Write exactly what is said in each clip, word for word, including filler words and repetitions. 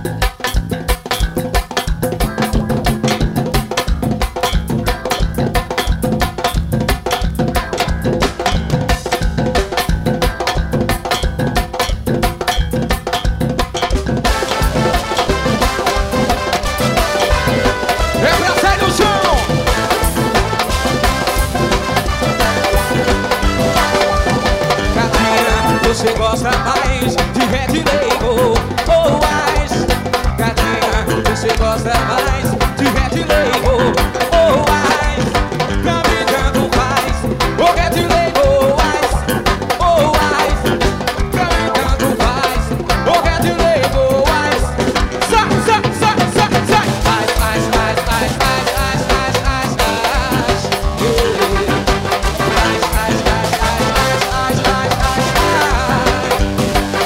Você gosta mais de Red Label ou Ice? Gatinha, você gosta mais de Red Label ou Ice? Pra mim tanto faz, ou Red Label ou Ice, ou Ice. Pra mim tanto faz, ou Red Label ou Ice. Sai, sai, sai, sai, sai. Ice, ice, ice, ice, ice, ice, ice, ice, ice. Ice, ice, ice, ice, ice, ice, ice, ice.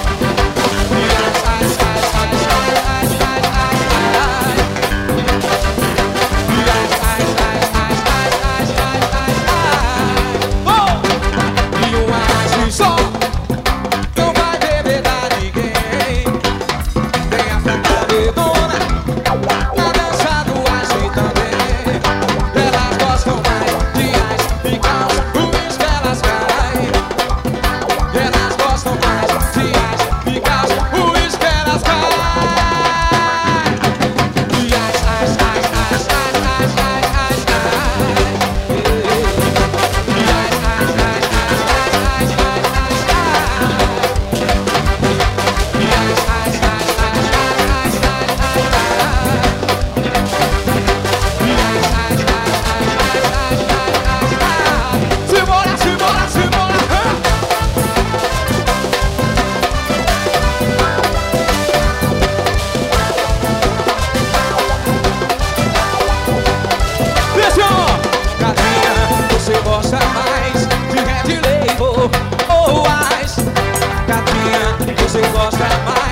Você gosta mais de Red Label ou Ice? Gatinha, você gosta mais